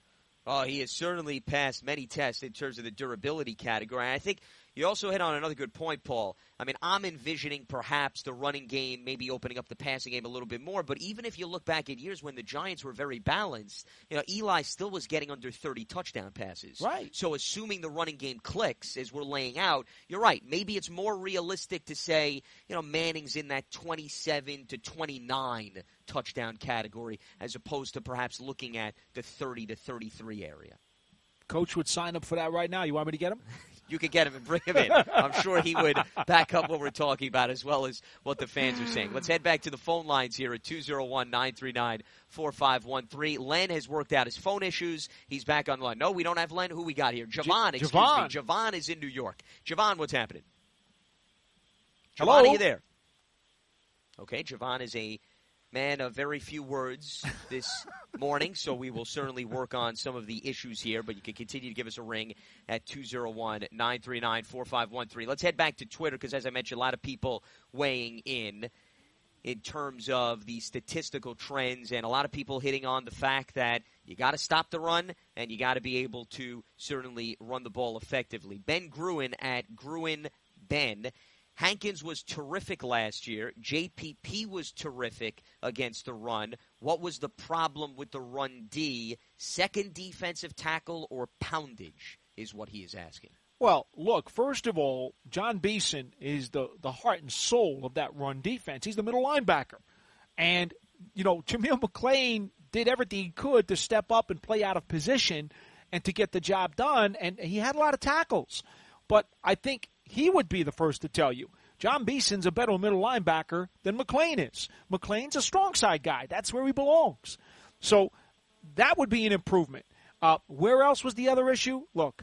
Oh, he has certainly passed many tests in terms of the durability category. And I think you also hit on another good point, Paul. I mean, I'm envisioning perhaps the running game maybe opening up the passing game a little bit more. But even if you look back at years when the Giants were very balanced, you know, Eli still was getting under thirty touchdown passes. Right. So assuming the running game clicks as we're laying out, you're right. Maybe it's more realistic to say, you know, Manning's in that twenty-seven to twenty-nine touchdown category as opposed to perhaps looking at the thirty to thirty-three area. Coach would sign up for that right now. You want me to get him? You could get him and bring him in. I'm sure he would back up what we're talking about as well as what the fans are saying. Let's head back to the phone lines here at two oh one, nine three nine, four five one three. Len has worked out his phone issues. He's back on the line. No, we don't have Len. Who we got here? Javon, J- excuse Javon. me. Javon is in New York. Javon, what's happening? Javon, Hello? are you there? Okay, Javon is a man of very few words this morning, so we will certainly work on some of the issues here, but you can continue to give us a ring at two oh one, nine three nine, four five one three. Let's head back to Twitter because, as I mentioned, a lot of people weighing in in terms of the statistical trends and a lot of people hitting on the fact that you got to stop the run and you got to be able to certainly run the ball effectively. Ben Gruen at Gruen Ben. Hankins was terrific last year. J P P was terrific against the run. What was the problem with the run D? Second defensive tackle or poundage is what he is asking. Well, look, first of all, John Beeson is the, the heart and soul of that run defense. He's the middle linebacker. And, you know, Jameel McClain did everything he could to step up and play out of position and to get the job done, and he had a lot of tackles. But I think he would be the first to tell you, John Beeson's a better middle linebacker than McClain is. McClain's a strong side guy. That's where he belongs. So that would be an improvement. Uh, where else was the other issue? Look,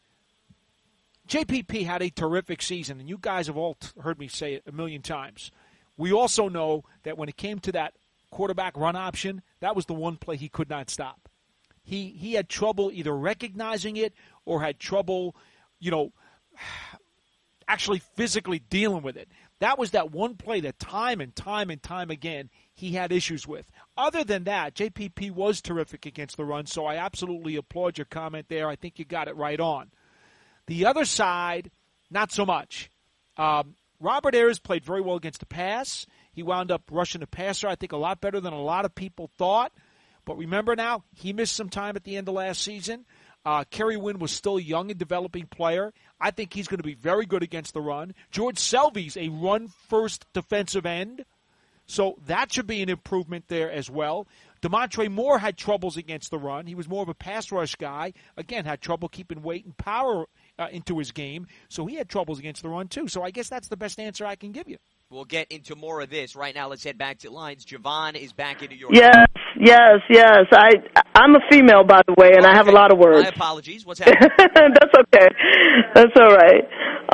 J P P had a terrific season, and you guys have all t- heard me say it a million times. We also know that when it came to that quarterback run option, that was the one play he could not stop. He he had trouble either recognizing it or had trouble, you know, actually physically dealing with it. That was that one play that time and time and time again he had issues with. Other than that, J P P was terrific against the run, so I absolutely applaud your comment there. I think you got it right on. The other side, not so much. Um, Robert Ayers played very well against the pass. He wound up rushing the passer, I think, a lot better than a lot of people thought. But remember now, he missed some time at the end of last season. Uh, Kerry Wynn was still a young and developing player. I think he's going to be very good against the run. George Selby's a run-first defensive end. So that should be an improvement there as well. DeMontre Moore had troubles against the run. He was more of a pass rush guy. Again, had trouble keeping weight and power uh, into his game. So he had troubles against the run too. So I guess that's the best answer I can give you. We'll get into more of this. Right now, let's head back to lines. Javon is back in New York. Yes, yes, yes. I, I'm a female, by the way, and I have a lot of words. My apologies. What's happening? That's okay. That's all right.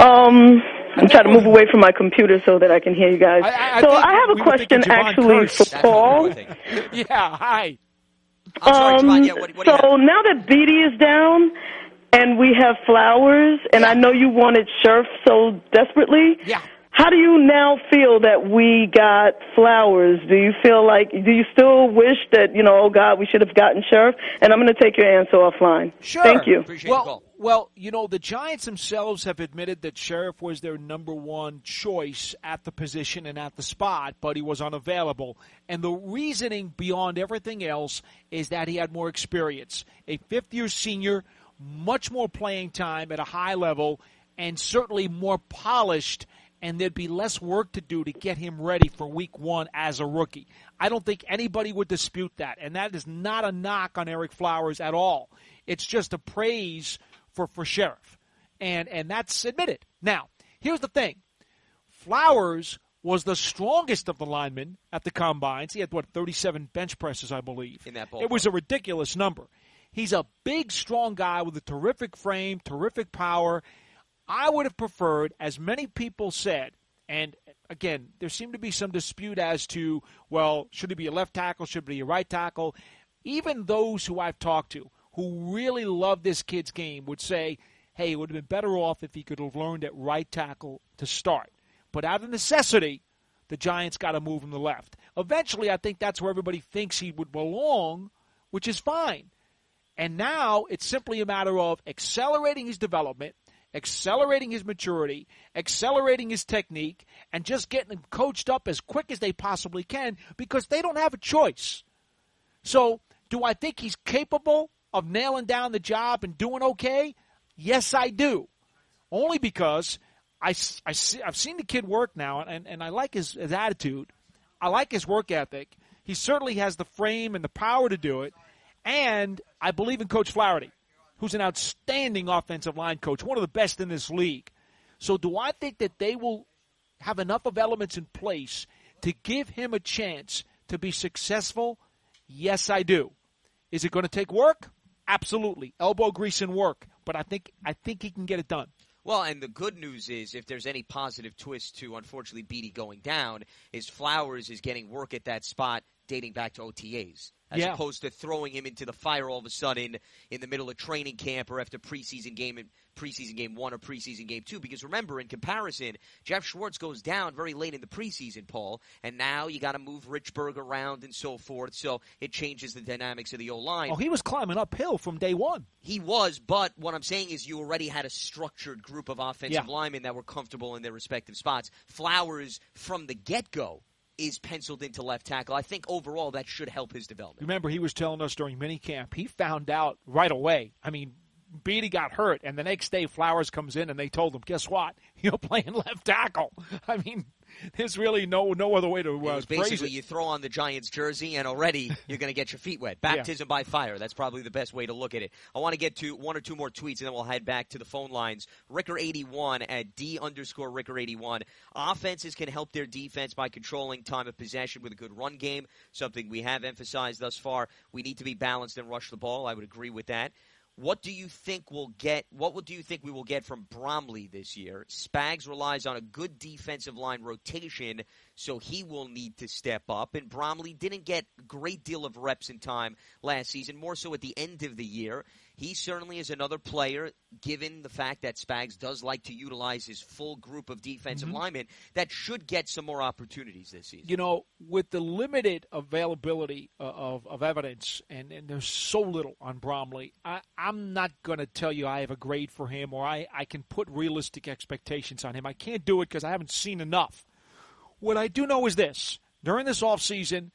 Um, I'm trying to move away from my computer so that I can hear you guys. I, I so I have a question, actually, for Paul. Yeah, hi. I'm sorry, um, Javon. Yeah, what, what do you so have? now that Beatty is down and we have Flowers, and I know you wanted Scherf so desperately. Yeah. How do you now feel that we got Flowers? Do you feel like, do you still wish that, you know, oh, God, we should have gotten Scherf? And I'm going to take your answer offline. Sure. Thank you. Appreciate Well, the call. well, you know, the Giants themselves have admitted that Scherf was their number one choice at the position and at the spot, but he was unavailable. And the reasoning beyond everything else is that he had more experience. A fifth-year senior, much more playing time at a high level, and certainly more polished, and there'd be less work to do to get him ready for week one as a rookie. I don't think anybody would dispute that, and that is not a knock on Eric Flowers at all. It's just a praise for, for Scherf, and, and that's admitted. Now, here's the thing. Flowers was the strongest of the linemen at the combines. He had, what, thirty-seven bench presses, I believe. In that ballpark. It was a ridiculous number. He's a big, strong guy with a terrific frame, terrific power. I would have preferred, as many people said, and again, there seemed to be some dispute as to, well, should he be a left tackle, should he be a right tackle? Even those who I've talked to who really love this kid's game would say, hey, it would have been better off if he could have learned at right tackle to start. But out of necessity, the Giants got to move him to the left. Eventually, I think that's where everybody thinks he would belong, which is fine. And now it's simply a matter of accelerating his development, accelerating his maturity, accelerating his technique, and just getting him coached up as quick as they possibly can because they don't have a choice. So do I think he's capable of nailing down the job and doing okay? Yes, I do. Only because I, I see, I've seen the kid work now, and, and I like his, his attitude. I like his work ethic. He certainly has the frame and the power to do it. And I believe in Coach Flaherty, who's an outstanding offensive line coach, one of the best in this league. So do I think that they will have enough of elements in place to give him a chance to be successful? Yes, I do. Is it going to take work? Absolutely. Elbow grease and work. But I think I think he can get it done. Well, and the good news is, if there's any positive twist to, unfortunately, Beatty going down, is Flowers is getting work at that spot dating back to O T As. As yeah. opposed to throwing him into the fire all of a sudden in the middle of training camp or after preseason game preseason game one or preseason game two. Because remember, in comparison, Jeff Schwartz goes down very late in the preseason, Paul, and now you got to move Richburg around and so forth. So it changes the dynamics of the O-line. Oh, he was climbing uphill from day one. He was, but what I'm saying is you already had a structured group of offensive yeah. linemen that were comfortable in their respective spots. Flowers, from the get-go, is penciled into left tackle. I think overall that should help his development. Remember, he was telling us during minicamp, he found out right away. I mean, Beatty got hurt, and the next day Flowers comes in, and they told him, guess what? You're playing left tackle. I mean, there's really no no other way to uh, it was phrase basically it. You throw on the Giants jersey, and already you're going to get your feet wet. Baptism yeah. by fire. That's probably the best way to look at it. I want to get to one or two more tweets, and then we'll head back to the phone lines. Ricker eighty-one at D underscore Ricker eighty-one. Offenses can help their defense by controlling time of possession with a good run game, something we have emphasized thus far. We need to be balanced and rush the ball. I would agree with that. What do you think we'll get? What do you think we will get from Bromley this year? Spags relies on a good defensive line rotation, so he will need to step up. And Bromley didn't get a great deal of reps in time last season, more so at the end of the year. he certainly is another player, given the fact that Spags does like to utilize his full group of defensive Mm-hmm. linemen, that should get some more opportunities this season. You know, with the limited availability of, of evidence, and, and there's so little on Bromley, I, I'm not going to tell you I have a grade for him or I, I can put realistic expectations on him. I can't do it because I haven't seen enough. What I do know is this. During this offseason,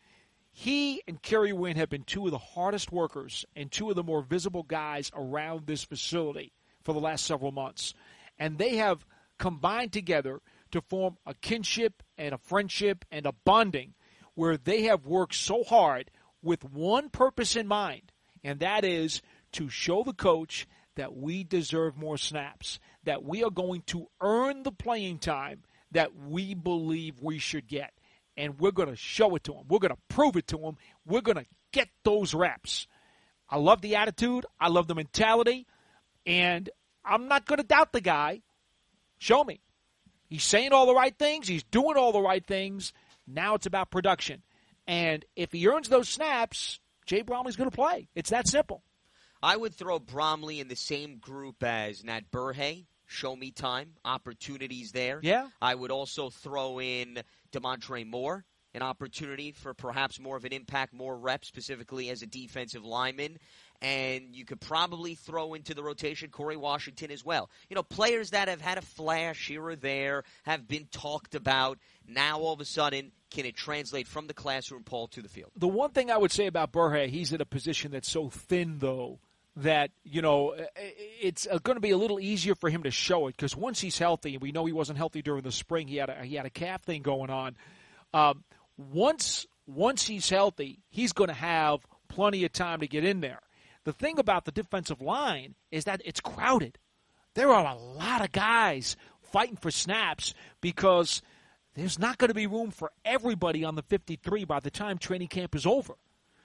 he and Kerry Wynn have been two of the hardest workers and two of the more visible guys around this facility for the last several months. And they have combined together to form a kinship and a friendship and a bonding where they have worked so hard with one purpose in mind, and that is to show the coach that we deserve more snaps, that we are going to earn the playing time that we believe we should get. And we're going to show it to him. We're going to prove it to him. We're going to get those reps. I love the attitude. I love the mentality. And I'm not going to doubt the guy. Show me. He's saying all the right things. He's doing all the right things. Now it's about production. And if he earns those snaps, Jay Bromley's going to play. It's that simple. I would throw Bromley in the same group as Nat Burhay. Show me time, opportunities there. Yeah. I would also throw in DeMontre Moore, an opportunity for perhaps more of an impact, more reps, specifically as a defensive lineman. And you could probably throw into the rotation Corey Washington as well. You know, players that have had a flash here or there, have been talked about. Now, all of a sudden, can it translate from the classroom, Paul, to the field? The one thing I would say about Burhay, he's in a position that's so thin, though, that, you know, it's going to be a little easier for him to show it because once he's healthy, and we know he wasn't healthy during the spring, he had a, he had a calf thing going on. Um, once once he's healthy, he's going to have plenty of time to get in there. The thing about the defensive line is that it's crowded. There are a lot of guys fighting for snaps because there's not going to be room for everybody on the fifty-three by the time training camp is over.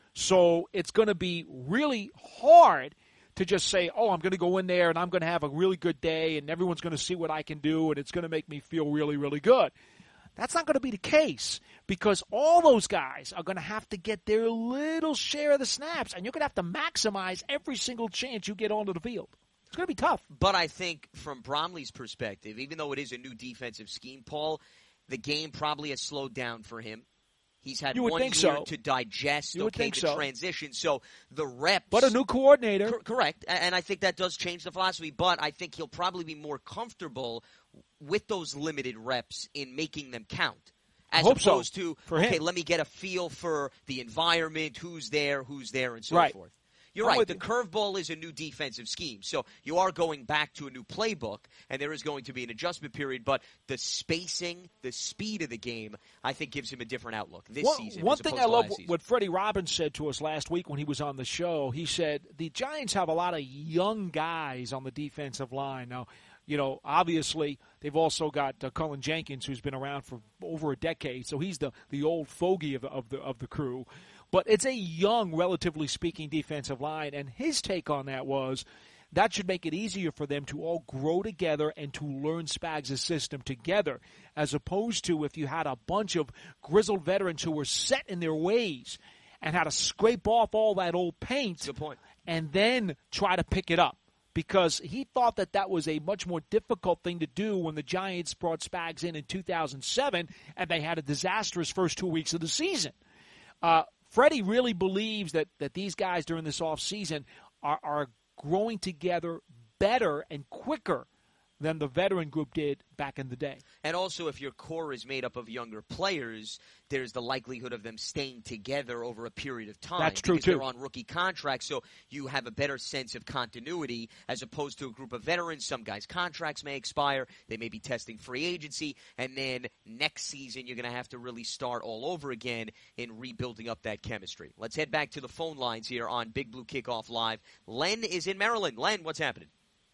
So it's going to be really hard to just say, oh, I'm going to go in there and I'm going to have a really good day and everyone's going to see what I can do and it's going to make me feel really, really good. That's not going to be the case because all those guys are going to have to get their little share of the snaps, and you're going to have to maximize every single chance you get onto the field. It's going to be tough. But I think from Bromley's perspective, even though it is a new defensive scheme, Paul, the game probably has slowed down for him. He's had you would one think year so. to digest, you would okay, think the so. transition. So the reps. But a new coordinator. Cor- correct. And I think that does change the philosophy. But I think he'll probably be more comfortable with those limited reps in making them count. As hope opposed so, to, for okay, him. let me get a feel for the environment, who's there, who's there, and so right. forth. You're I'm right. with The you. curveball is a new defensive scheme. So you are going back to a new playbook, and there is going to be an adjustment period. But the spacing, the speed of the game, I think gives him a different outlook this one, season. One as thing opposed I to love last season. what Freddie Robbins said to us last week when he was on the show. He said the Giants have a lot of young guys on the defensive line. Now, you know, obviously they've also got uh, Cullen Jenkins, who's been around for over a decade, so he's the, the old fogey of, of the of the crew. But it's a young, relatively speaking, defensive line, and his take on that was that should make it easier for them to all grow together and to learn Spags' system together, as opposed to if you had a bunch of grizzled veterans who were set in their ways and had to scrape off all that old paint Good point. and then try to pick it up. Because he thought that that was a much more difficult thing to do when the Giants brought Spags in in two thousand seven and they had a disastrous first two weeks of the season. Uh, Freddie really believes that, that these guys during this offseason are, are growing together better and quicker than the veteran group did back in the day. And also, if your core is made up of younger players, there's the likelihood of them staying together over a period of time. That's true, because too. They're on rookie contracts, so you have a better sense of continuity as opposed to a group of veterans. Some guys' contracts may expire. They may be testing free agency. And then next season, you're going to have to really start all over again in rebuilding up that chemistry. Let's head back to the phone lines here on Big Blue Kickoff Live. Len is in Maryland. Len, what's happening?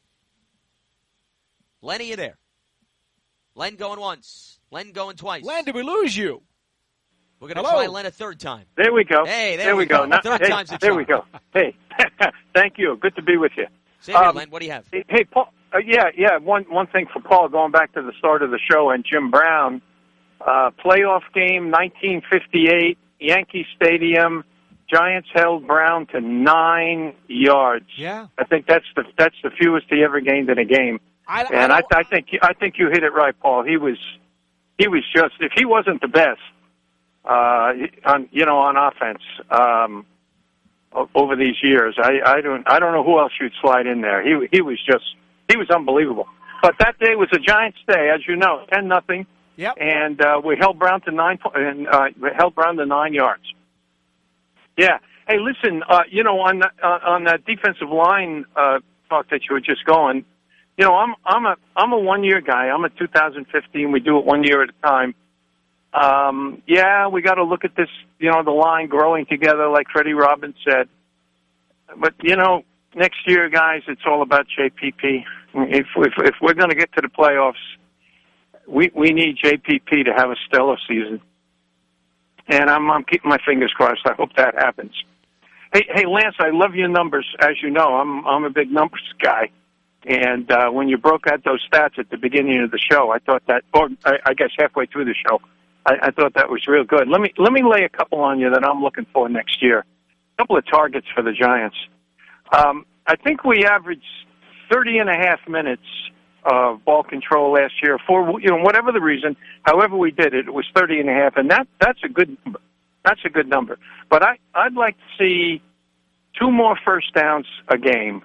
Len, are you there? Len going once. Len going twice. Len, did we lose you? We're going to Hello? try Len a third time. There we go. Hey, there there we we go. go. Not- Third hey, time's a there charm. we go. Hey, thank you. Good to be with you. Same here, Um, Len. What do you have? Hey, Paul. Uh, yeah, yeah. One one thing for Paul, going back to the start of the show and Jim Brown, uh, playoff game, nineteen fifty-eight, Yankee Stadium. Giants held Brown to nine yards. Yeah. I think that's the that's the fewest he ever gained in a game. I, and I, I, I think I think you hit it right, Paul. He was he was just if he wasn't the best, uh, on you know on offense um, over these years. I, I don't I don't know who else you'd slide in there. He he was just he was unbelievable. But that day was a Giants day, as you know, ten nothing. Yep. And uh, we held Brown to nine and uh, we held Brown to nine yards. Yeah. Hey, listen. Uh, you know, on the, uh, on that defensive line uh, talk that you were just going. You know, I'm I'm a I'm a one year guy. I'm a two thousand fifteen. We do it one year at a time. Um, yeah, we got to look at this. You know, the line growing together, like Freddie Robbins said. But you know, next year, guys, it's all about J P P. If if, if we're going to get to the playoffs, we we need J P P to have a stellar season. And I'm I'm keeping my fingers crossed. I hope that happens. Hey hey, Lance, I love your numbers. As you know, I'm I'm a big numbers guy. And uh, when you broke out those stats at the beginning of the show, I thought that, or I, I guess halfway through the show, I, I thought that was real good. Let me let me lay a couple on you that I'm looking for next year. A couple of targets for the Giants. Um, I think we averaged thirty and a half minutes of ball control last year for you know whatever the reason. However we did it, it was thirty and a half, and that that's a good number. That's a good number. But I I'd like to see two more first downs a game.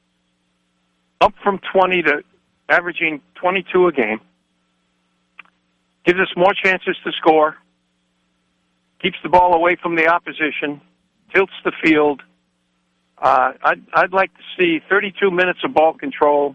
Up from twenty to averaging twenty-two a game. Gives us more chances to score. Keeps the ball away from the opposition. Tilts the field. Uh, I'd, I'd like to see thirty-two minutes of ball control,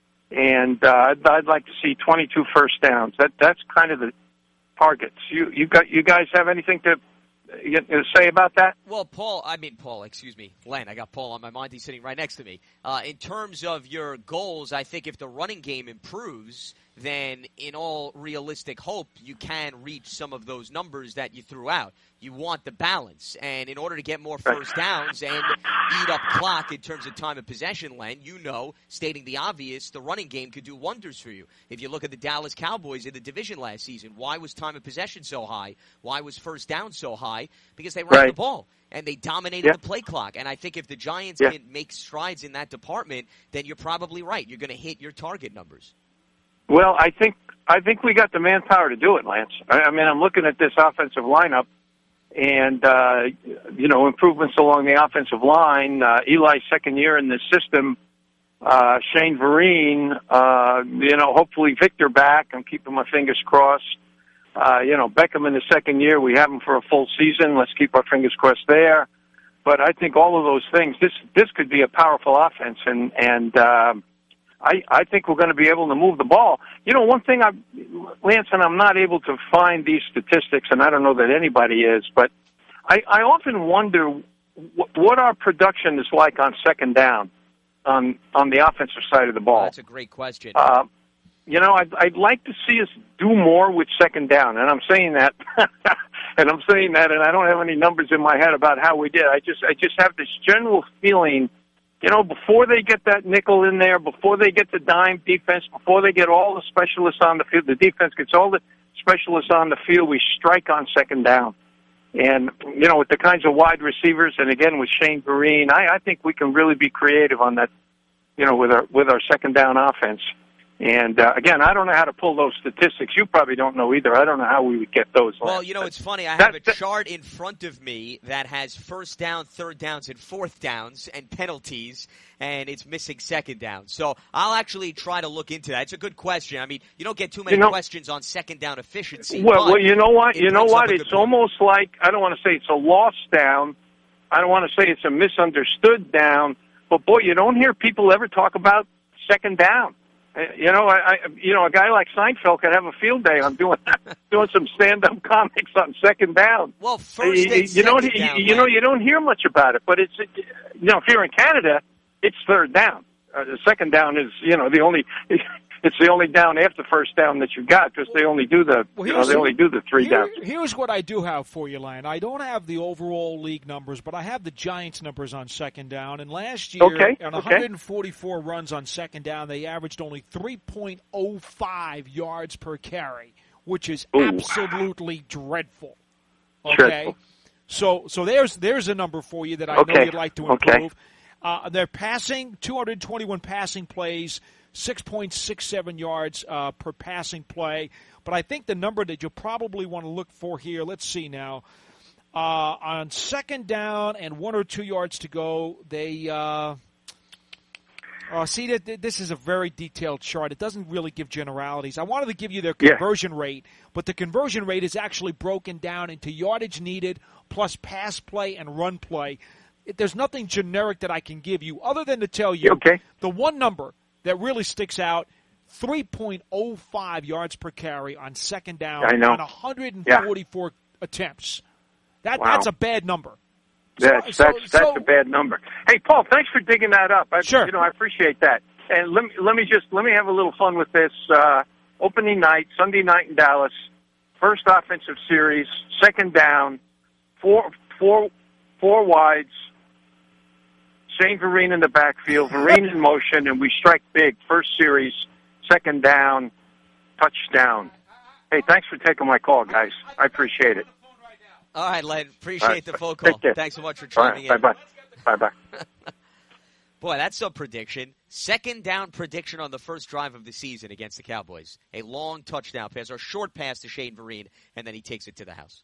and uh, I'd, I'd like to see twenty-two first downs. That that's kind of the targets. You you got you guys have anything to you know, say about that? Well, Paul, I mean, Paul, excuse me, Len, I got Paul on my mind. He's sitting right next to me. Uh, in terms of your goals, I think if the running game improves, then in all realistic hope, you can reach some of those numbers that you threw out. You want the balance. And in order to get more first downs and eat up clock in terms of time of possession, Len, you know, stating the obvious, the running game could do wonders for you. If you look at the Dallas Cowboys in the division last season, why was time of possession so high? Why was first down so high? Because they ran right. the ball. And they dominated yeah. the play clock. And I think if the Giants yeah. can make strides in that department, then you're probably right. You're going to hit your target numbers. Well, I think I think we got the manpower to do it, Lance. I, I mean, I'm looking at this offensive lineup, and uh, you know, improvements along the offensive line. Uh, Eli's second year in this system. Uh, Shane Vereen, uh, you know, hopefully Victor back. I'm keeping my fingers crossed. Uh, you know, Beckham in the second year. We have him for a full season. Let's keep our fingers crossed there. But I think all of those things. This this could be a powerful offense, and and. Uh, I, I think we're going to be able to move the ball. You know, one thing, I, Lance, and I'm not able to find these statistics, and I don't know that anybody is, but I, I often wonder w- what our production is like on second down on on the offensive side of the ball. That's a great question. Uh, you know, I'd, I'd like to see us do more with second down, and I'm saying that, and I'm saying that, and I don't have any numbers in my head about how we did. I just I just have this general feeling. You know, before they get that nickel in there, before they get the dime defense, before they get all the specialists on the field, the defense gets all the specialists on the field, we strike on second down. And, you know, with the kinds of wide receivers, and again with Shane Vereen, I, I think we can really be creative on that, you know, with our with our second down offense. And, uh, again, I don't know how to pull those statistics. You probably don't know either. I don't know how we would get those. Well, you know, it's funny. I that, have a that, chart in front of me that has first down, third downs, and fourth downs and penalties, and it's missing second down. So I'll actually try to look into that. It's a good question. I mean, you don't get too many you know, questions on second down efficiency. Well, well you know what? You know what? It's point. almost like, I don't want to say it's a lost down. I don't want to say it's a misunderstood down. But, boy, you don't hear people ever talk about second down. You know, I, I, you know, a guy like Seinfeld could have a field day on doing doing some stand-up comics on second down. Well, first you, and you don't, second you, down, you know, you don't hear much about it. But it's, you know, if you're in Canada, it's third down. Uh, the second down is, you know, the only. It's the only down after first down that you got because they only do the well, you know they only do the three here, downs. Here's what I do have for you, Lan. I don't have the overall league numbers, but I have the Giants numbers on second down. And last year, okay, on okay. one hundred forty-four runs on second down, they averaged only three point oh five yards per carry, which is Ooh. absolutely dreadful. Okay. Dreadful. So so there's there's a number for you that I Okay. know you'd like to Okay. improve. Uh, they're passing two hundred twenty-one passing plays, six point six seven yards uh, per passing play. But I think the number that you'll probably want to look for here, let's see now, uh, on second down and one or two yards to go, they uh, uh, see that this is a very detailed chart. It doesn't really give generalities. I wanted to give you their Yeah. conversion rate, but the conversion rate is actually broken down into yardage needed plus pass play and run play. It, there's nothing generic that I can give you other than to tell you Okay. the one number that really sticks out, three point oh five yards per carry on second down I know. on one hundred forty-four attempts. That, Wow. That's a bad number. That's So- that's so- that's a bad number. Hey, Paul, thanks for digging that up. I, Sure. You know, I appreciate that. And let me let me just let me have a little fun with this. Uh, opening night, Sunday night in Dallas, first offensive series, second down, four four four wides. Shane Vereen in the backfield, Vereen in motion, and we strike big. First series, second down, touchdown. Hey, thanks for taking my call, guys. I appreciate it. All right, Len. Appreciate All right. the phone call. Take care. Thanks so much for All chiming right, in. bye bye, bye bye. Boy, that's a prediction. Second down prediction on the first drive of the season against the Cowboys. A long touchdown pass or short pass to Shane Vereen, and then he takes it to the house.